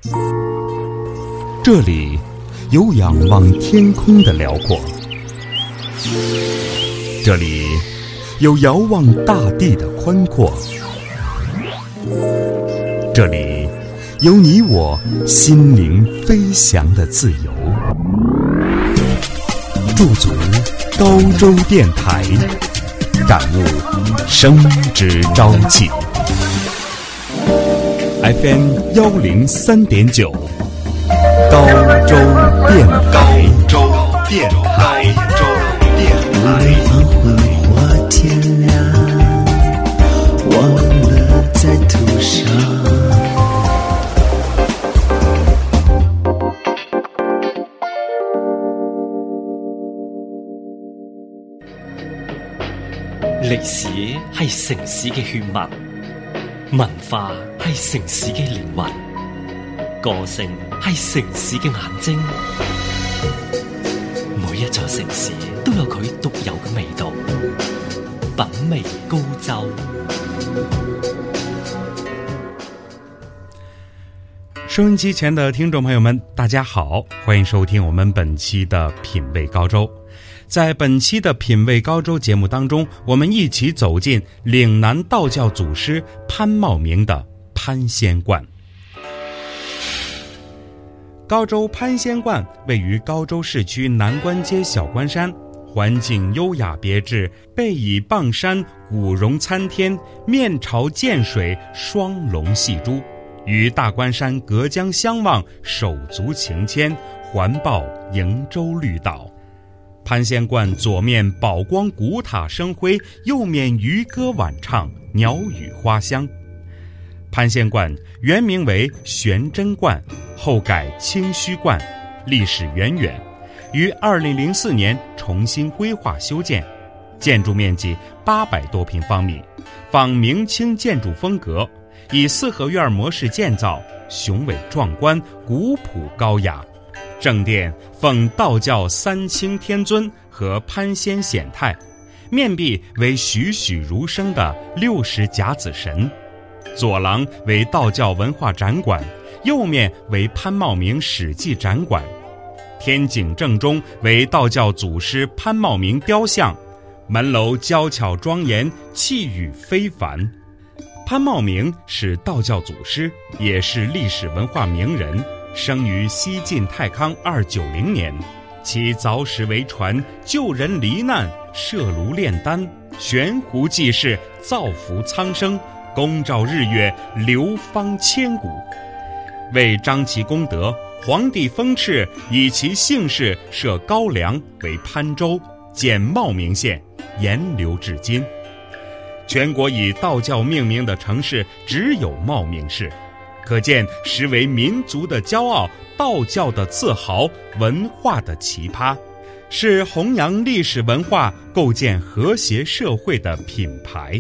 这里有仰望天空的辽阔，这里有遥望大地的宽阔，这里有你我心灵飞翔的自由。驻足高州电台，感悟生之朝气。FM 103.9，高州电台。 黄昏或天亮，忘了在途上。 歷史係城市嘅血脈，文化係城市嘅靈魂，個性係城市嘅眼睛。每一座城市都有佢獨有嘅味道，品味高州。 收音机前的听众朋友们，大家好，欢迎收听我们本期的品味高州。在本期的品味高州节目当中，我们一起走进岭南道教祖师潘茂明的潘仙观。高州潘仙观位于高州市区南关街小关山，环境优雅别致，背倚傍山，古榕参天，面朝涧水，双龙戏珠，与大关山隔江相望，手足情牵，环抱瀛洲绿岛。潘仙观左面宝光古塔生辉，右面渔歌晚唱，鸟语花香。潘仙观原名为玄真观，后改清虚观，历史渊远，于2004年重新规划修建，建筑面积800多平方米，仿明清建筑风格，以四合院模式建造，雄伟壮观，古朴高雅。正殿奉道教三清天尊和潘仙显态，面壁为栩栩如生的60甲子神，左廊为道教文化展馆，右面为潘茂明史记展馆，天井正中为道教祖师潘茂明雕像，门楼娇巧庄严，气宇非凡。潘茂明是道教祖师，也是历史文化名人，生于西晋太康290年，其凿石为船，救人罹难，设炉炼丹，悬壶济世，造福苍生，功照日月，流芳千古。为彰其功德，皇帝封敕以其姓氏设高梁为潘州，简茂名县，沿流至今。全国以道教命名的城市只有茂名市，可见实为民族的骄傲，道教的自豪，文化的奇葩，是弘扬历史文化，构建和谐社会的品牌。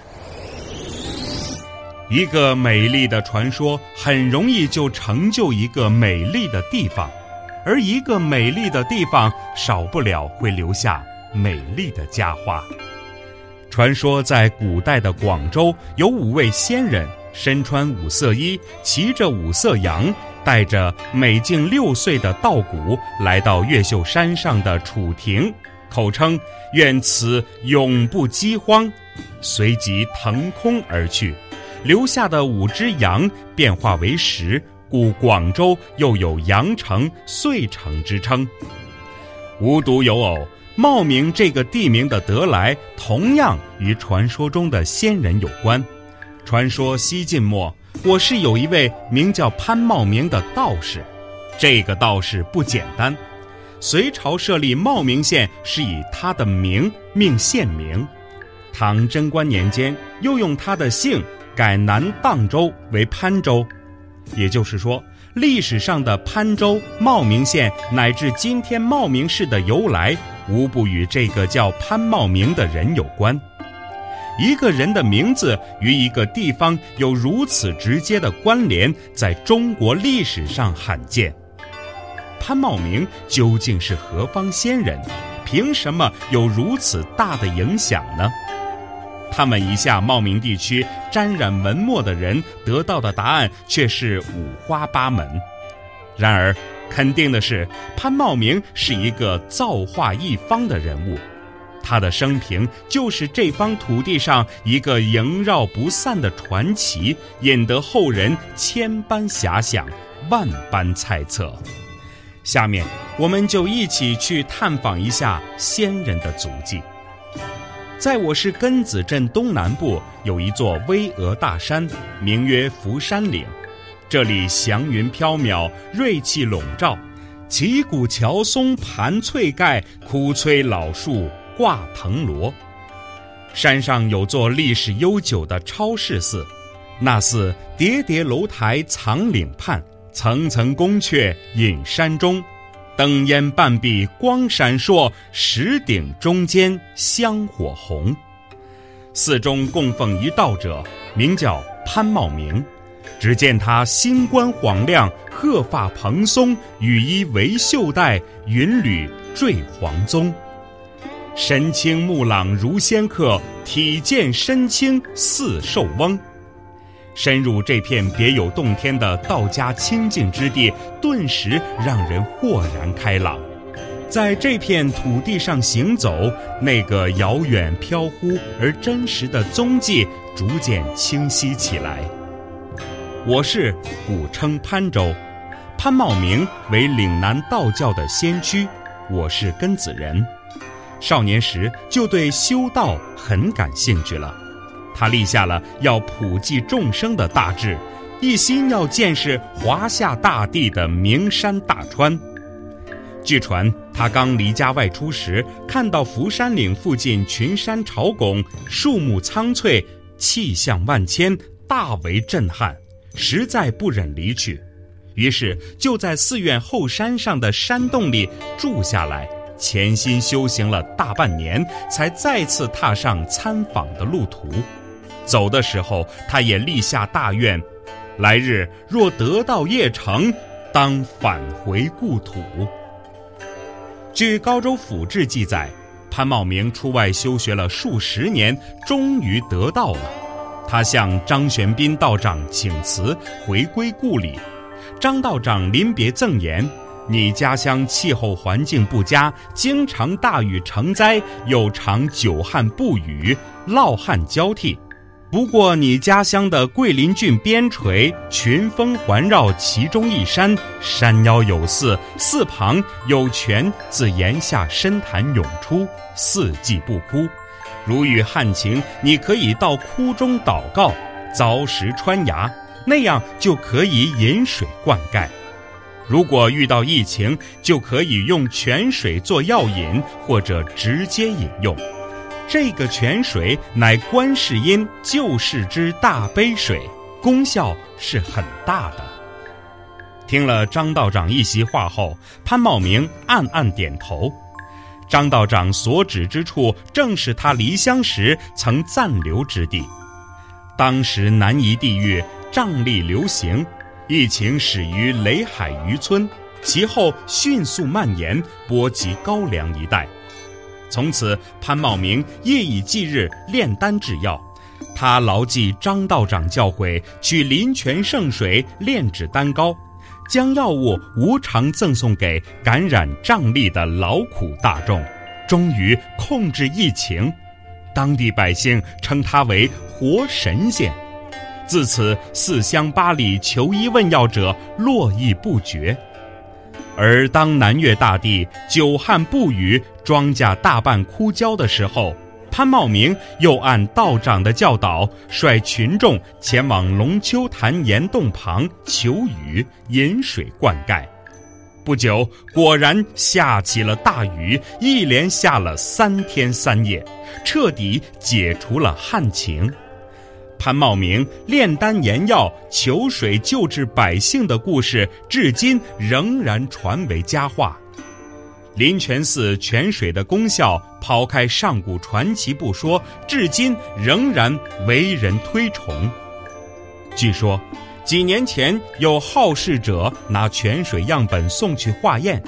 一个美丽的传说很容易就成就一个美丽的地方，而一个美丽的地方少不了会留下美丽的佳话。传说在古代的广州有5位仙人，身穿5色衣，骑着5色羊，带着美境6岁的稻谷，来到越秀山上的楚亭，口称愿此永不饥荒，随即腾空而去，留下的5只羊变化为10，故广州又有羊城、遂城之称。无独有偶，茂名这个地名的得来同样与传说中的仙人有关。传说西晋末，我市有一位名叫潘茂明的道士，这个道士不简单，隋朝设立茂名县是以他的名命县名，唐贞观年间又用他的姓改南荡州为潘州，也就是说，历史上的潘州、茂名县乃至今天茂名市的由来，无不与这个叫潘茂明的人有关。一个人的名字与一个地方有如此直接的关联，在中国历史上罕见。潘茂明究竟是何方仙人？凭什么有如此大的影响呢？ 他们一下茂名地区沾染文墨的人得到的答案却是五花八门。然而肯定的是，潘茂名是一个造化一方的人物，他的生平就是这方土地上一个萦绕不散的传奇，引得后人千般遐想，万般猜测。下面我们就一起去探访一下先人的足迹。在我市根子镇东南部有一座巍峨大山，名曰福山岭。这里祥云飘渺，瑞气笼罩，旗鼓乔松盘翠盖，枯摧老树挂藤萝。山上有座历史悠久的超市寺，那寺叠叠楼台藏岭畔，层层宫阙隐山中，灯烟半壁光闪烁，石顶中间香火红。寺中供奉一道者，名叫潘茂名。只见他星冠晃亮，鹤发蓬松，羽衣围袖带，云履缀黄鬃。神清目朗如仙客，体健身轻似寿翁。深入这片别有洞天的道家清净之地，顿时让人豁然开朗。在这片土地上行走，那个遥远飘忽而真实的踪迹逐渐清晰起来。我市古称潘州，潘茂名为岭南道教的先驱，我是根子人。少年时就对修道很感兴趣了，他立下了要普济众生的大志，一心要见识华夏大地的名山大川。据传他刚离家外出时，看到福山岭附近群山朝拱，树木苍翠，气象万千，大为震撼，实在不忍离去，于是就在寺院后山上的山洞里住下来，潜心修行了大半年，才再次踏上参访的路途。走的时候，他也立下大愿，来日若得道业成，当返回故土。据高州府志记载，潘茂名出外修学了数十年，终于得道了。他向张玄彬道长请辞，回归故里。张道长临别赠言：你家乡气候环境不佳，经常大雨成灾，又常久旱不雨，涝旱交替。不过你家乡的桂林郡边陲，群峰环绕其中一山，山腰有寺，寺旁有泉自岩下深潭涌出，四季不枯。如遇旱情，你可以到窟中祷告，凿石穿崖，那样就可以饮水灌溉。如果遇到疫情，就可以用泉水做药引，或者直接饮用。这个泉水乃观世音救世之大悲水，功效是很大的。听了张道长一席话后，潘茂名暗暗点头。张道长所指之处，正是他离乡时曾暂留之地。当时南夷地域瘴疠流行，疫情始于雷海渔村，其后迅速蔓延，波及高梁一带。从此潘茂名夜以继日炼丹制药，他牢记张道长教诲，取临泉圣水炼制丹膏，将药物无偿赠送给感染瘴疠的劳苦大众，终于控制疫情。当地百姓称他为活神仙。自此四乡八里求医问药者络绎不绝。而当南越大地久旱不雨，庄稼大半枯焦的时候，潘茂名又按道长的教导，率群众前往龙丘潭岩洞旁求雨，引水灌溉。不久，果然下起了大雨，一连下了3天3夜，彻底解除了旱情。潘茂名炼丹研药、求水救治百姓的故事，至今仍然传为佳话。临泉寺泉水的功效，抛开上古传奇不说，至今仍然为人推崇。据说几年前有好事者拿泉水样本送去化验，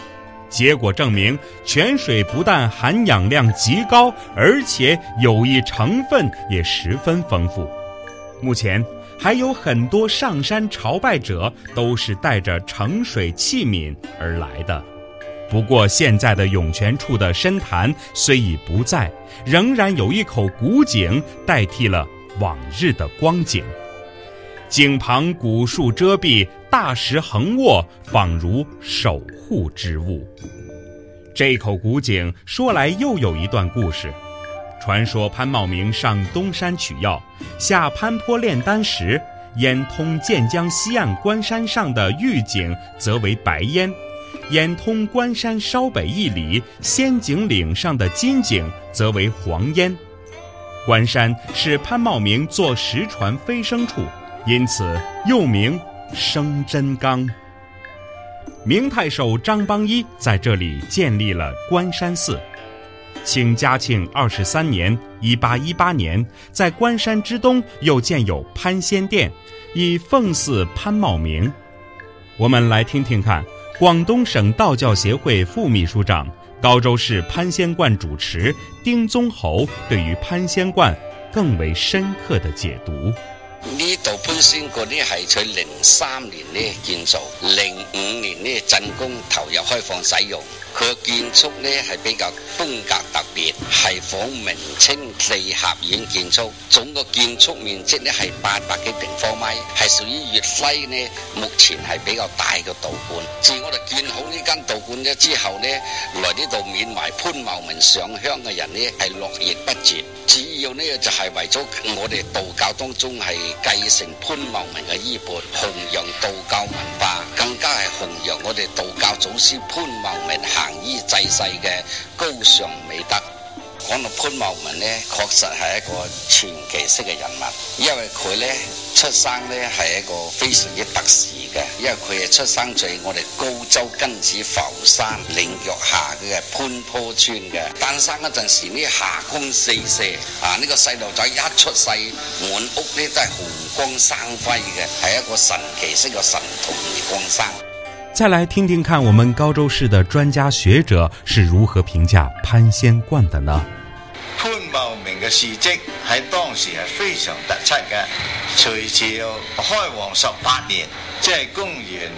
结果证明，泉水不但含氧量极高，而且有益成分也十分丰富。目前还有很多上山朝拜者都是带着盛水器皿而来的。不过现在的涌泉处的深潭虽已不在，仍然有一口古井代替了往日的光景。井旁古树遮蔽，大石横卧，仿如守护之物。这口古井说来又有一段故事。传说潘茂明上东山取药，下潘坡炼丹时，烟通建江西岸关山上的玉井则为白烟，烟通关山稍北1里仙井岭上的金井则为黄烟。关山是潘茂明坐石船飞升处，因此又名升真冈。明太守张邦一在这里建立了关山寺。清嘉庆23年1818年，在关山之东又建有潘仙殿，以奉祀潘茂明。我们来听听看广东省道教协会副秘书长、高州市潘仙观主持丁宗侯对于潘仙观更为深刻的解读。 呢度潘仙觀呢係佢03年呢建造，05年呢鎮公投入開放使用。佢嘅建築呢係比較風格特別，係仿明清利合院建築，總個建築面積呢係800幾平方米，係屬於粵西呢目前係比較大嘅道觀。自我哋建好呢間道觀咗之後呢，來呢度緬懷潘茂明上香嘅人呢係絡繹不絕。主要呢就係為咗我哋道教當中係繼承潘茂明嘅衣缽，弘揚道教文化，更加係弘揚我哋道教祖師潘茂明行醫濟世嘅高尚美德。講到潘茂明呢，確實係一個傳奇式嘅人物，因為佢呢出生呢係一個非常之特殊嘅，因為佢係出生在我哋高州庚子浮山嶺腳下嘅潘坡村嘅。誕生嗰陣時呢，霞光四射啊！呢個細路仔一出世，滿屋呢都係紅光生輝嘅，係一個神奇式嘅神童而降生。 再来听听看我们高州市的专家學者是如何評價潘仙觀的呢？ 潘茂明嘅事蹟喺當時係非常突出嘅。隋朝開皇18年，即係公元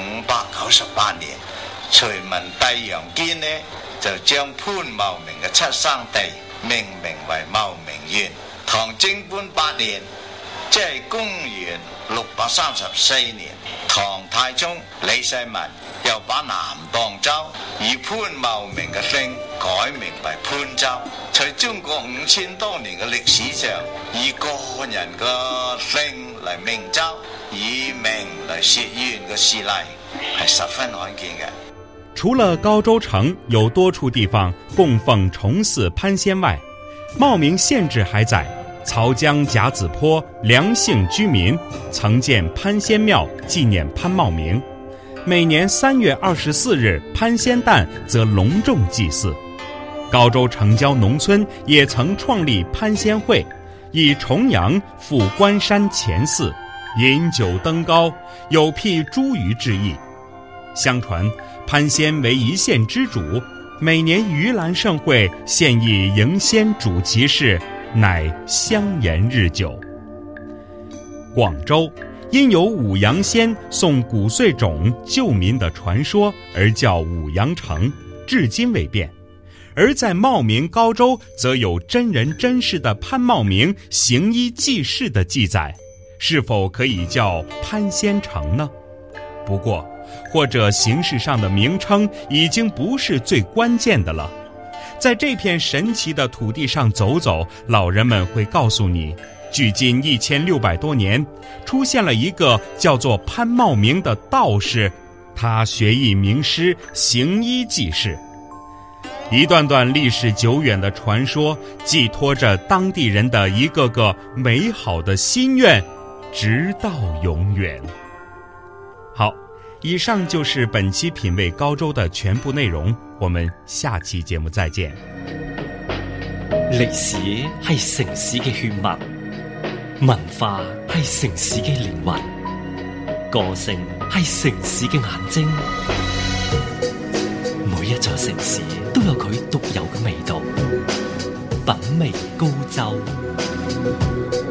598年，隋文帝楊堅呢就將潘茂明嘅出生地命名為茂明縣。唐貞觀8年，即係公元634年，唐太宗李世民又把南蕩州以潘茂明嘅姓改名為潘州。在中國5000多年嘅歷史上，以個人嘅姓嚟命州，以名嚟設縣嘅事例係十分罕見嘅。 除了高州城有多處地方供奉崇祀潘仙外，茂名縣治還在曹江甲子坡梁姓居民曾建潘仙廟紀念潘茂明，每年3月24日潘仙誕則隆重祭祀。高州城郊農村也曾創立潘仙會，以重陽赴關山前寺，飲酒登高，有辟茱萸之意。相傳潘仙為一縣之主，每年盂蘭盛會獻以迎仙主其事，乃香延日久。廣州因有五羊仙送骨髓種救民的傳說而叫五羊城，至今未變。而在茂名高州則有真人真事的潘茂明行醫濟世的記載，是否可以叫潘仙城呢？不過或者形式上的名稱已經不是最關鍵的了。在這片神奇的土地上走走，老人們會告訴你，距今1600多年出現了一個叫做潘茂明的道士，他學藝名師，行醫濟世。一段段歷史久遠的傳說，寄託着當地人的一個個美好的心願，直到永遠。好，以上就是本期品味高州的全部內容，我們下期節目再見。 歷史係城市嘅血脈，文化係城市嘅靈魂，個性係城市嘅眼睛。每一一座城市都有佢獨有嘅味道，品味高州。